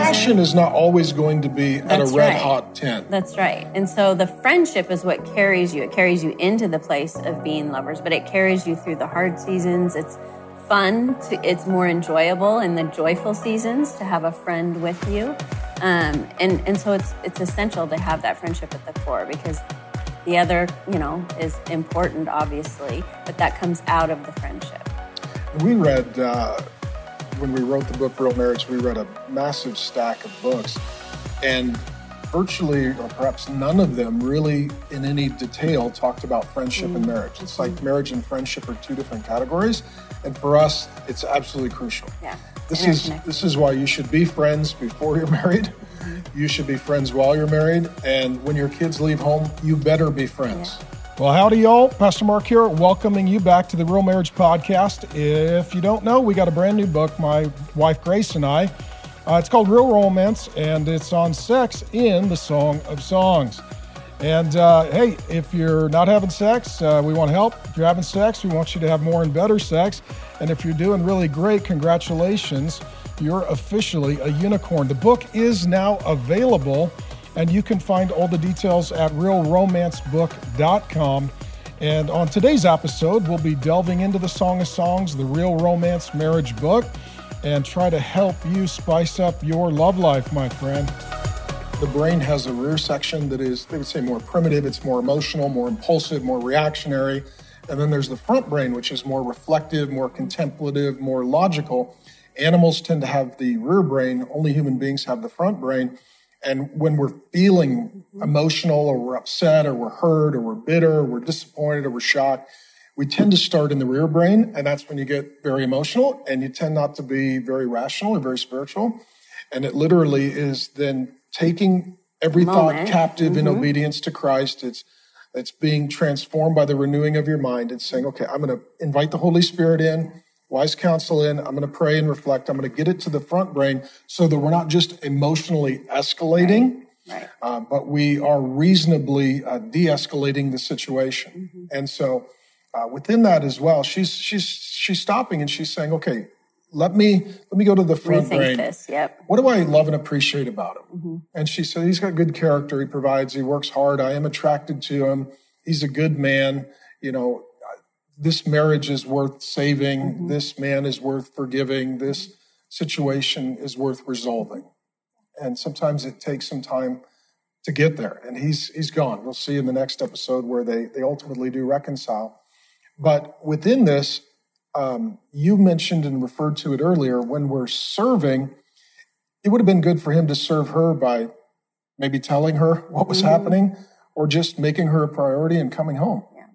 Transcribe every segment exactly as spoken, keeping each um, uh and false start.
passion is not always going to be at That's a red right. hot ten. That's right. And so the friendship is what carries you. It carries you into the place of being lovers, but it carries you through the hard seasons. It's fun. To, it's more enjoyable in the joyful seasons to have a friend with you. Um, and, and so it's it's essential to have that friendship at the core, because the other, you know, is important, obviously, but that comes out of the friendship. We read, uh, when we wrote the book, Real Marriage, we read a massive stack of books, and virtually, or perhaps none of them really in any detail talked about friendship mm-hmm. and marriage. It's like marriage and friendship are two different categories, and for us, it's absolutely crucial. Yeah. This is this is why you should be friends before you're married. Mm-hmm. You should be friends while you're married, and when your kids leave home, you better be friends. Yeah. Well, howdy, y'all. Pastor Mark here, welcoming you back to the Real Marriage Podcast. If you don't know, we got a brand new book, my wife Grace and I. Uh, it's called Real Romance, and it's on sex in the Song of Songs. And uh, hey, if you're not having sex, uh, we want to help. If you're having sex, we want you to have more and better sex. And if you're doing really great, congratulations, you're officially a unicorn. The book is now available, and you can find all the details at real romance book dot com. And on today's episode, we'll be delving into the Song of Songs, the Real Romance Marriage book, and try to help you spice up your love life, my friend. The brain has a rear section that is, they would say, more primitive. It's more emotional, more impulsive, more reactionary. And then there's the front brain, which is more reflective, more contemplative, more logical. Animals tend to have the rear brain. Only human beings have the front brain. And when we're feeling emotional, or we're upset, or we're hurt, or we're bitter, or we're disappointed, or we're shocked, we tend to start in the rear brain, and that's when you get very emotional, and you tend not to be very rational or very spiritual. And it literally is then taking every Moment. thought captive Mm-hmm. in obedience to Christ. It's it's being transformed by the renewing of your mind. It's saying, okay, I'm going to invite the Holy Spirit in, wise counsel in. I'm going to pray and reflect. I'm going to get it to the front brain so that we're not just emotionally escalating, right. Right. Uh, but we are reasonably uh, de-escalating the situation. Mm-hmm. And so uh, within that as well, she's she's she's stopping and she's saying, okay, let me let me go to the front Rethink brain. This, yep. What do I love and appreciate about him? Mm-hmm. And she said, he's got good character. He provides. He works hard. I am attracted to him. He's a good man. You know, this marriage is worth saving. Mm-hmm. This man is worth forgiving. This situation is worth resolving. And sometimes it takes some time to get there. And he's he's gone. We'll see in the next episode where they, they ultimately do reconcile. But within this, um, you mentioned and referred to it earlier, when we're serving, it would have been good for him to serve her by maybe telling her what was mm-hmm. happening, or just making her a priority and coming home. Yeah.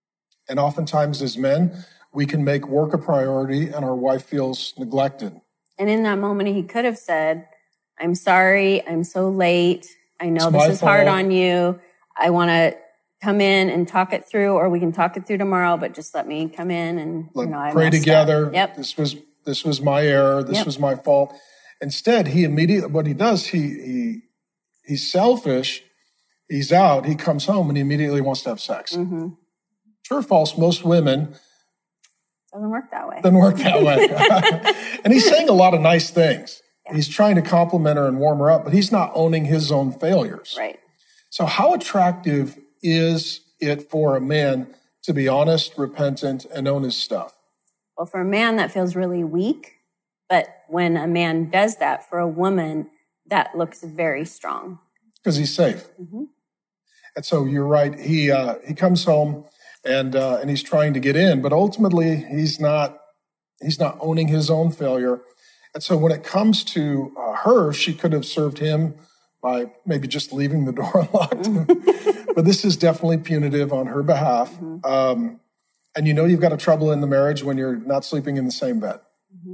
And oftentimes as men, we can make work a priority and our wife feels neglected. And in that moment, he could have said, I'm sorry, I'm so late. I know It's this my is hard fault. on you. I want to come in and talk it through, or we can talk it through tomorrow, but just let me come in and, Let you know, I pray messed together. up. Yep. This was this was my error. This Yep. was my fault. Instead, he immediately, what he does, he he he's selfish. He's out. He comes home and he immediately wants to have sex. Mm-hmm. True or false? Most women Doesn't work that way. doesn't work that way. And he's saying a lot of nice things. Yeah. He's trying to compliment her and warm her up, but he's not owning his own failures. Right. So how attractive is it for a man to be honest, repentant, and own his stuff? Well, for a man, that feels really weak. But when a man does that, for a woman, that looks very strong. Because he's safe. Mm-hmm. And so you're right. He uh, he comes home and uh, and he's trying to get in, but ultimately he's not he's not owning his own failure. And so when it comes to uh, her, she could have served him by maybe just leaving the door unlocked. Mm-hmm. But this is definitely punitive on her behalf. Mm-hmm. Um, and you know you've got a trouble in the marriage when you're not sleeping in the same bed. Mm-hmm.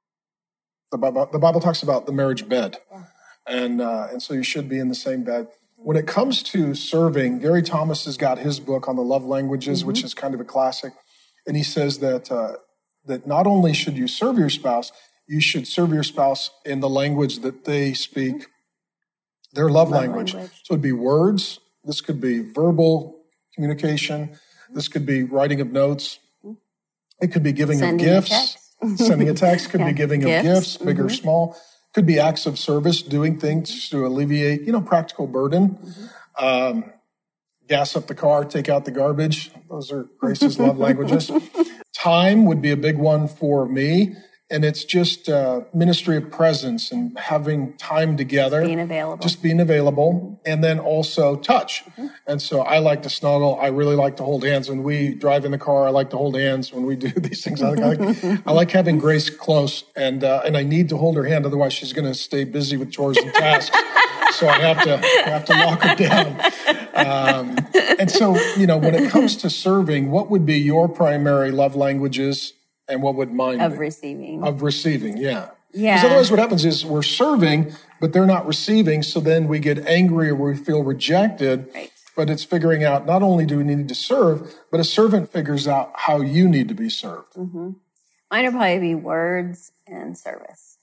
The Bible, the Bible talks about the marriage bed. Yeah. And uh, and so you should be in the same bed. When it comes to serving, Gary Thomas has got his book on the love languages, mm-hmm. which is kind of a classic. And he says that uh, that not only should you serve your spouse, you should serve your spouse in the language that they speak, mm-hmm. their love, love language. language. So it'd be words. This could be verbal communication. Mm-hmm. This could be writing of notes. Mm-hmm. It could be giving Sending of gifts. A Sending a text could yeah. be giving gifts. of gifts, big mm-hmm. or small. Could be acts of service, doing things to alleviate, you know, practical burden. Mm-hmm. Um, gas up the car, take out the garbage. Those are Grace's love languages. Time would be a big one for me. And it's just uh, ministry of presence and having time together. Being available. Just being available. And then also touch. Mm-hmm. And so I like to snuggle. I really like to hold hands. When we drive in the car, I like to hold hands when we do these things. I like, I like having Grace close. And uh, and I need to hold her hand. Otherwise, she's going to stay busy with chores and tasks. So I have to I have to lock her down. Um, and so, you know, when it comes to serving, what would be your primary love languages? And what would mine of be? receiving. Of receiving, yeah. Yeah. Because otherwise what happens is we're serving, but they're not receiving. So then we get angry or we feel rejected. Right. But it's figuring out not only do we need to serve, but a servant figures out how you need to be served. Mm-hmm. Mine would probably be words and service.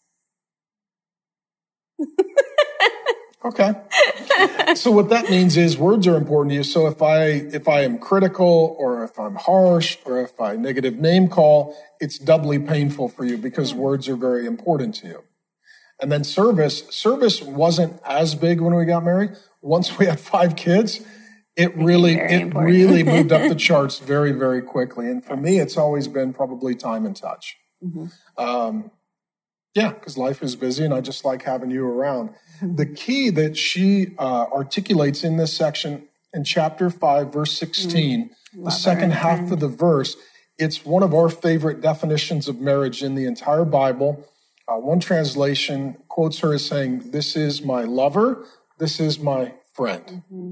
Okay. So what that means is words are important to you. So if I if I am critical or if I'm harsh or if I negative name call, it's doubly painful for you because words are very important to you. And then service, service wasn't as big when we got married. Once we had five kids, it really it important. really moved up the charts very, very quickly. And for me, it's always been probably time and touch. Mm-hmm. Um, yeah, because life is busy and I just like having you around. The key that she uh, articulates in this section in chapter five, verse sixteen, mm, the second her, half friend. of the verse, it's one of our favorite definitions of marriage in the entire Bible. Uh, one translation quotes her as saying, "This is my lover, this is my friend." Mm-hmm.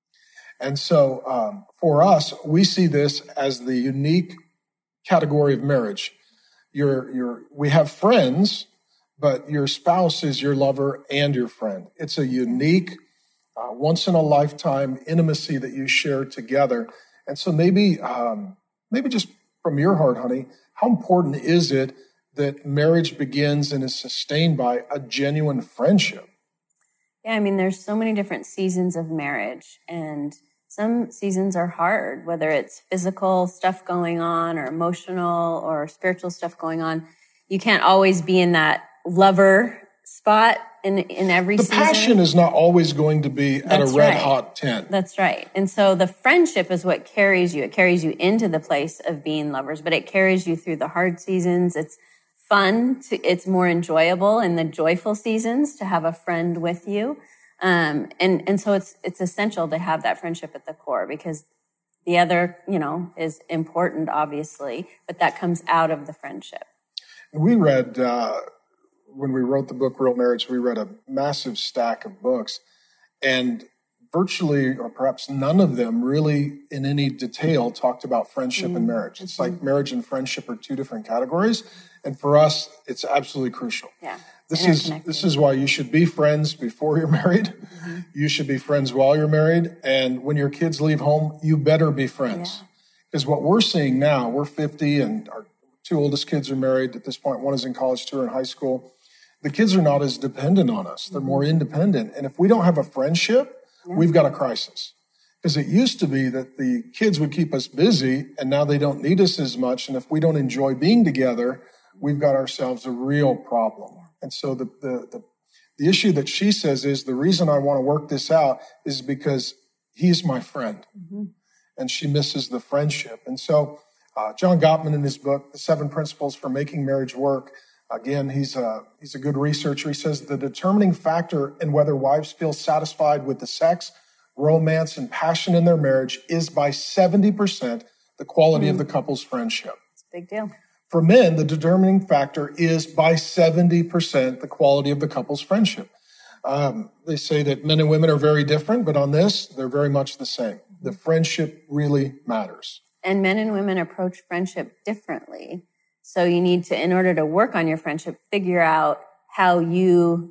And so um, for us, we see this as the unique category of marriage. You're, you're, we have friends, but your spouse is your lover and your friend. It's a unique, uh, once-in-a-lifetime intimacy that you share together. And so maybe, um, maybe just from your heart, honey, how important is it that marriage begins and is sustained by a genuine friendship? Yeah, I mean, there's so many different seasons of marriage, and some seasons are hard, whether it's physical stuff going on or emotional or spiritual stuff going on. You can't always be in that lover spot in in every the season. The passion is not always going to be at That's a red right. hot tent. That's right. And so the friendship is what carries you. It carries you into the place of being lovers, but it carries you through the hard seasons. It's fun. To, it's more enjoyable in the joyful seasons to have a friend with you. Um, and, and so it's, it's essential to have that friendship at the core because the other, you know, is important, obviously, but that comes out of the friendship. We read, uh, when we wrote the book, Real Marriage, we read a massive stack of books, and virtually, or perhaps none of them really in any detail talked about friendship mm-hmm. and marriage. It's mm-hmm. like marriage and friendship are two different categories. And for us, it's absolutely crucial. Yeah. This is this is why you should be friends before you're married. Mm-hmm. You should be friends while you're married. And when your kids leave home, you better be friends. Because yeah. what we're seeing now, we're fifty and our two oldest kids are married. At this point, one is in college, two are in high school. The kids are not as dependent on us. They're more independent. And if we don't have a friendship, yeah. we've got a crisis. Because it used to be that the kids would keep us busy, and now they don't need us as much. And if we don't enjoy being together, we've got ourselves a real problem. And so the, the, the, the issue that she says is the reason I want to work this out is because he's my friend. Mm-hmm. And she misses the friendship. And so uh, John Gottman in his book, The Seven Principles for Making Marriage Work, again, he's a, he's a good researcher. He says the determining factor in whether wives feel satisfied with the sex, romance, and passion in their marriage is by seventy percent the quality mm-hmm. of the couple's friendship. It's a big deal. For men, the determining factor is by seventy percent the quality of the couple's friendship. Um, they say that men and women are very different, but on this, they're very much the same. The friendship really matters. And men and women approach friendship differently. So you need to, in order to work on your friendship, figure out how you,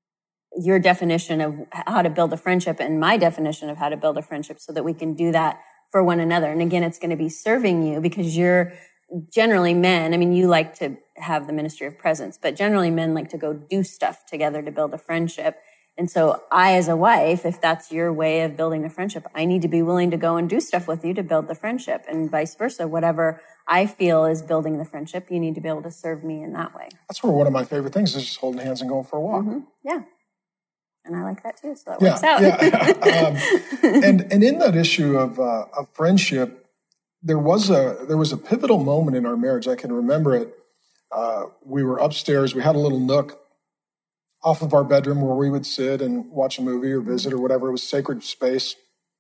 your definition of how to build a friendship and my definition of how to build a friendship so that we can do that for one another. And again, it's going to be serving you because you're generally men. I mean, you like to have the ministry of presence, but generally men like to go do stuff together to build a friendship. And so I, as a wife, if that's your way of building a friendship, I need to be willing to go and do stuff with you to build the friendship, and vice versa. Whatever I feel is building the friendship, you need to be able to serve me in that way. That's where one of my favorite things is just holding hands and going for a walk. Mm-hmm. Yeah. And I like that too, so that yeah, works out. yeah. um, and and in that issue of uh, of friendship, there was a there was a pivotal moment in our marriage. I can remember it. Uh, we were upstairs. We had a little nook off of our bedroom where we would sit and watch a movie or visit or whatever. It was sacred space.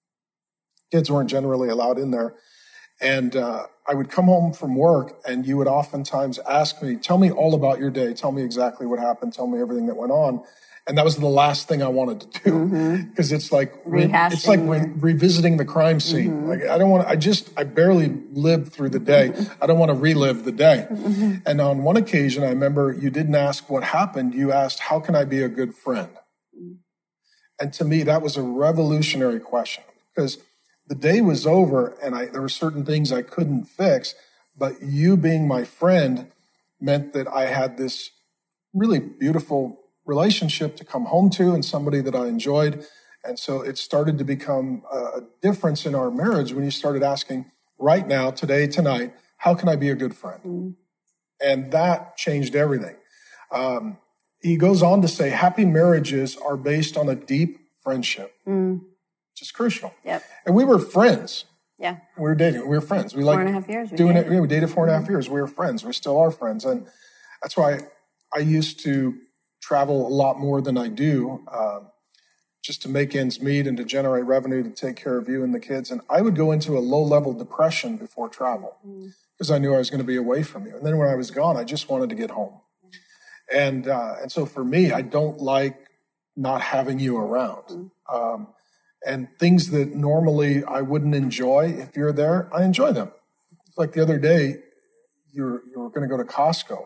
Kids weren't generally allowed in there. And uh, I would come home from work, and you would oftentimes ask me, tell me all about your day. Tell me exactly what happened. Tell me everything that went on. And that was the last thing I wanted to do, because mm-hmm. it's like re- it's like re- revisiting the crime scene. Mm-hmm. Like I don't want to, I just, I barely lived through the day. Mm-hmm. I don't want to relive the day. Mm-hmm. And on one occasion, I remember you didn't ask what happened. You asked, how can I be a good friend? Mm-hmm. And to me, that was a revolutionary question, because the day was over and I, there were certain things I couldn't fix, but you being my friend meant that I had this really beautiful relationship to come home to, and somebody that I enjoyed. And so it started to become a difference in our marriage when you started asking, right now, today, tonight, how can I be a good friend? Mm. And that changed everything. Um, he goes on to say, happy marriages are based on a deep friendship, mm. which is crucial. Yep. And we were friends. Yeah. We were dating. We were friends. We four like and a half years. We doing dated. it. Yeah, we dated four and a half years. We were friends. We still are friends. And that's why I used to travel a lot more than I do, uh, just to make ends meet and to generate revenue to take care of you and the kids. And I would go into a low-level depression before travel because mm. I knew I was going to be away from you. And then when I was gone, I just wanted to get home. Mm. And uh, and so for me, I don't like not having you around. Mm. Um, and things that normally I wouldn't enjoy if you're there, I enjoy them. Like the other day, you're you were going to go to Costco.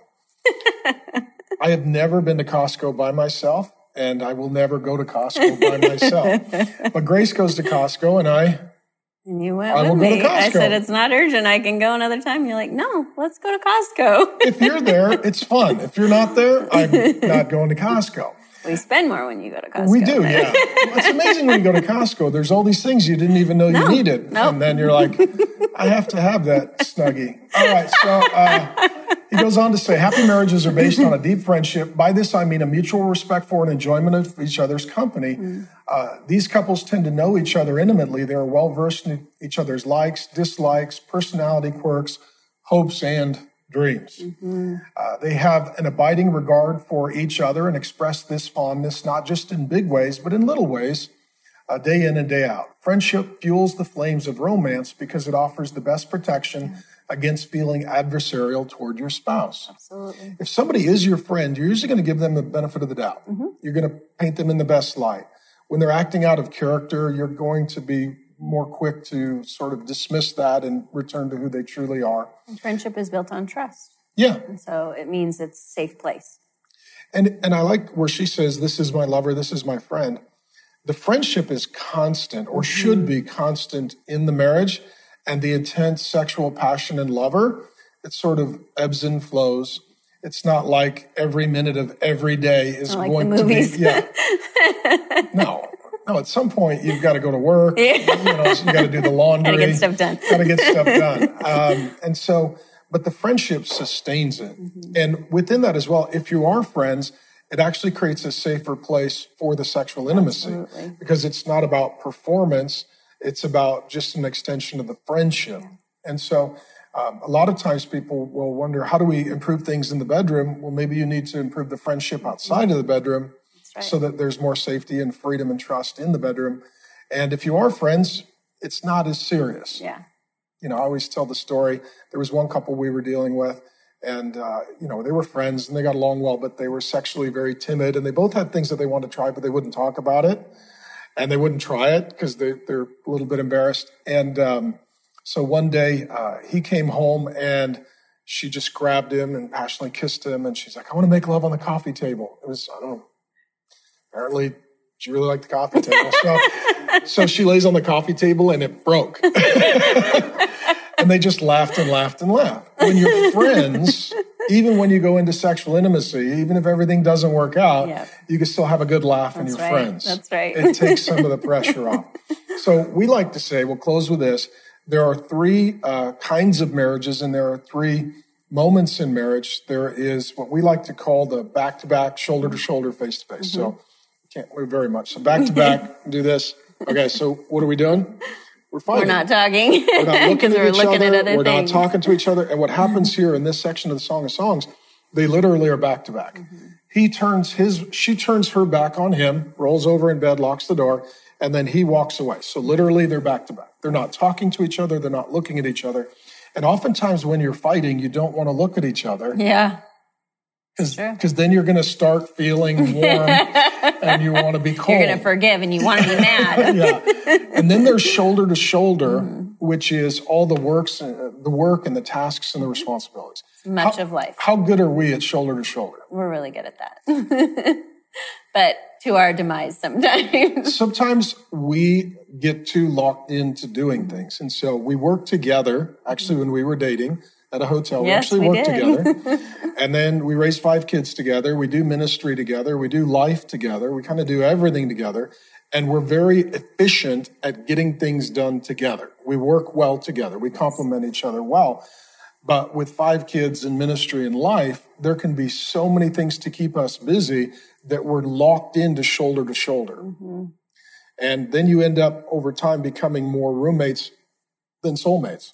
I have never been to Costco by myself, and I will never go to Costco by myself. But Grace goes to Costco, and I, and you went I with will me. go to Costco. I said, it's not urgent. I can go another time. You're like, no, let's go to Costco. If you're there, it's fun. If you're not there, I'm not going to Costco. We spend more when you go to Costco. We do, yeah. It's amazing when you go to Costco. There's all these things you didn't even know no, you needed. Nope. And then you're like, I have to have that Snuggie. All right, so uh, he goes on to say, happy marriages are based on a deep friendship. By this, I mean a mutual respect for and enjoyment of each other's company. Mm. Uh, these couples tend to know each other intimately. They are well-versed in each other's likes, dislikes, personality quirks, hopes, and dreams. Mm-hmm. Uh, they have an abiding regard for each other and express this fondness not just in big ways, but in little ways, uh, day in and day out. Friendship fuels the flames of romance because it offers the best protection yeah. against feeling adversarial toward your spouse. Absolutely. If somebody is your friend, you're usually going to give them the benefit of the doubt. Mm-hmm. You're going to paint them in the best light. When they're acting out of character, you're going to be more quick to sort of dismiss that and return to who they truly are. And friendship is built on trust. Yeah. And so it means it's a safe place. And and I like where she says, this is my lover, this is my friend. The friendship is constant, or mm-hmm. should be constant in the marriage, and the intense sexual passion and lover, it sort of ebbs and flows. It's not like every minute of every day is like going the to movies. be, yeah. No. No, at some point, you've got to go to work. Yeah. You know, so you got to do the laundry. Got to get stuff done. Got to get stuff done. Um, and so, but the friendship sustains it. Mm-hmm. And within that as well, if you are friends, it actually creates a safer place for the sexual intimacy. Absolutely. Because it's not about performance. It's about just an extension of the friendship. Yeah. And so um, a lot of times people will wonder, how do we improve things in the bedroom? Well, maybe you need to improve the friendship outside of the bedroom. Right. So that there's more safety and freedom and trust in the bedroom. And if you are friends, it's not as serious. Yeah. You know, I always tell the story. There was one couple we were dealing with, and, uh, you know, they were friends and they got along well, but they were sexually very timid, and they both had things that they wanted to try, but they wouldn't talk about it. And they wouldn't try it because they, they're a little bit embarrassed. And um, so one day uh, he came home and she just grabbed him and passionately kissed him. And she's like, I want to make love on the coffee table. It was, I don't know. Apparently, she really liked the coffee table. So, so she lays on the coffee table and it broke. And they just laughed and laughed and laughed. When you're friends, even when you go into sexual intimacy, even if everything doesn't work out, yeah. you can still have a good laugh and your right. friends. That's right. It takes some of the pressure off. So we like to say, we'll close with this. There are three uh, kinds of marriages, and there are three moments in marriage. There is what we like to call the back-to-back, shoulder-to-shoulder, face-to-face. Mm-hmm. So can't move very much. So back-to-back, do this. Okay, so what are we doing? We're fighting. We're not talking. We're not looking at we're each looking other. At other we're things. not talking to each other. And what happens here in this section of the Song of Songs, they literally are back-to-back. Mm-hmm. He turns his, she turns her back on him, rolls over in bed, locks the door, and then he walks away. So literally they're back-to-back. They're not talking to each other. They're not looking at each other. And oftentimes when you're fighting, you don't want to look at each other. Yeah. Because then you're going to start feeling warm and you want to be cold. You're going to forgive and you want to be mad. Yeah. And then there's shoulder to shoulder, mm-hmm. which is all the works, uh, the work and the tasks and the responsibilities. Much how, of life. How good are we at shoulder to shoulder? We're really good at that. But to our demise sometimes. Sometimes we get too locked into doing things. And so we work together. Actually, when we were dating at a hotel, yes, we actually we worked did. together. And then we raised five kids together. We do ministry together. We do life together. We kind of do everything together. And we're very efficient at getting things done together. We work well together. We complement each other well. But with five kids in ministry and life, there can be so many things to keep us busy that we're locked into shoulder to shoulder. Mm-hmm. And then you end up over time becoming more roommates than soulmates.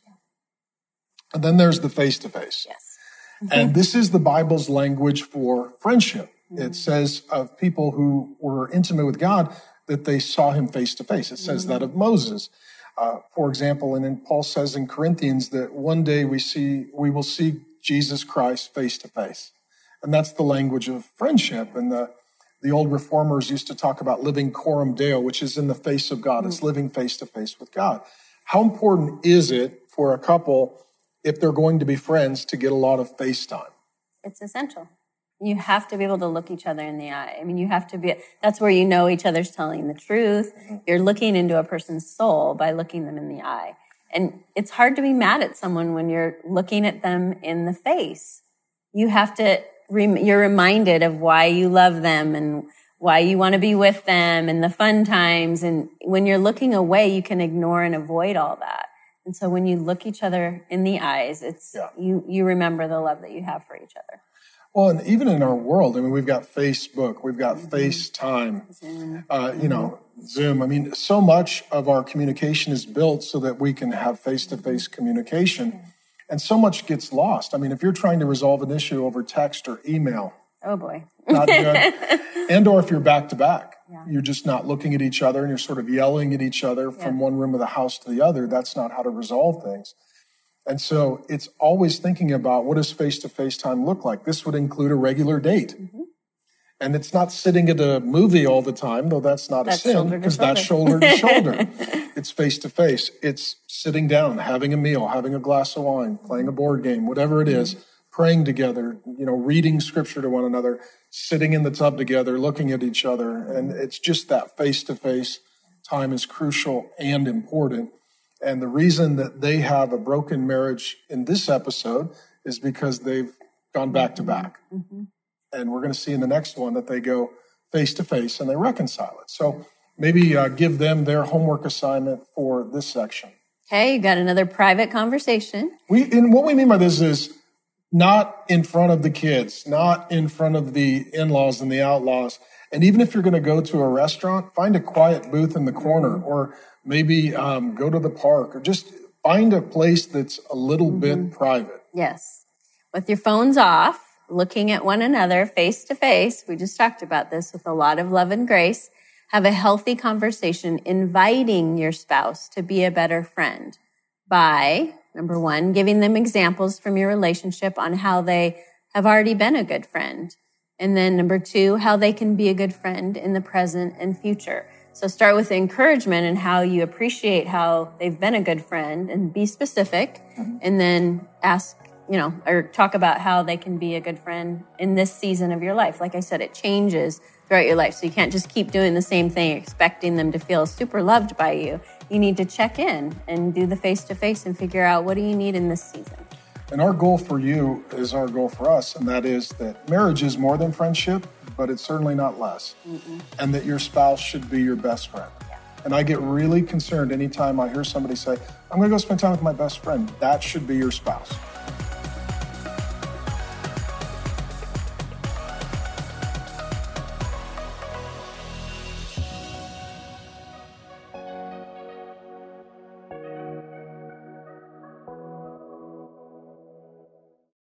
And then there's the face-to-face. Yes. And this is the Bible's language for friendship. Mm-hmm. It says of people who were intimate with God that they saw him face-to-face. It says mm-hmm. that of Moses. Uh, for example, and then Paul says in Corinthians that one day we see, we will see Jesus Christ face-to-face. And that's the language of friendship. And the, the old reformers used to talk about living coram Deo, which is in the face of God. Mm-hmm. It's living face-to-face with God. How important is it for a couple, if they're going to be friends, to get a lot of face time? It's essential. You have to be able to look each other in the eye. I mean, you have to be, that's where you know each other's telling the truth. Mm-hmm. You're looking into a person's soul by looking them in the eye. And it's hard to be mad at someone when you're looking at them in the face. You have to, you're reminded of why you love them and why you want to be with them and the fun times. And when you're looking away, you can ignore and avoid all that. And so when you look each other in the eyes, it's, yeah. you, you remember the love that you have for each other. Well, and even in our world, I mean, we've got Facebook, we've got mm-hmm. FaceTime, Zoom. Uh, you know, Zoom. I mean, so much of our communication is built so that we can have face-to-face communication, mm-hmm. and so much gets lost. I mean, if you're trying to resolve an issue over text or email, oh boy, not good. And or if you're back-to-back, yeah. you're just not looking at each other and you're sort of yelling at each other from yeah. one room of the house to the other. That's not how to resolve things. And so it's always thinking about, what does face-to-face time look like? This would include a regular date. Mm-hmm. And it's not sitting at a movie all the time, though that's not that's a sin, because that's shoulder to shoulder. It's face-to-face. It's sitting down, having a meal, having a glass of wine, playing a board game, whatever it is, mm-hmm. praying together, you know, reading scripture to one another, sitting in the tub together, looking at each other. And it's just that face-to-face time is crucial and important. And the reason that they have a broken marriage in this episode is because they've gone back to back. Mm-hmm. And we're going to see in the next one that they go face to face and they reconcile it. So maybe uh, give them their homework assignment for this section. Okay, you got another private conversation. We, and what we mean by this is not in front of the kids, not in front of the in-laws and the outlaws. And even if you're going to go to a restaurant, find a quiet booth in the corner, or maybe um, go to the park, or just find a place that's a little mm-hmm. bit private. Yes. With your phones off, looking at one another face to face. We just talked about this with a lot of love and grace. Have a healthy conversation, inviting your spouse to be a better friend by, number one, giving them examples from your relationship on how they have already been a good friend. And then number two, how they can be a good friend in the present and future. So start with encouragement and how you appreciate how they've been a good friend, and be specific, mm-hmm. and then ask, you know, or talk about how they can be a good friend in this season of your life. Like I said, it changes throughout your life. So you can't just keep doing the same thing, expecting them to feel super loved by you. You need to check in and do the face-to-face and figure out, what do you need in this season? And our goal for you is our goal for us, and that is that marriage is more than friendship, but it's certainly not less. Mm-mm. And that your spouse should be your best friend. Yeah. And I get really concerned anytime I hear somebody say, I'm going to go spend time with my best friend. That should be your spouse.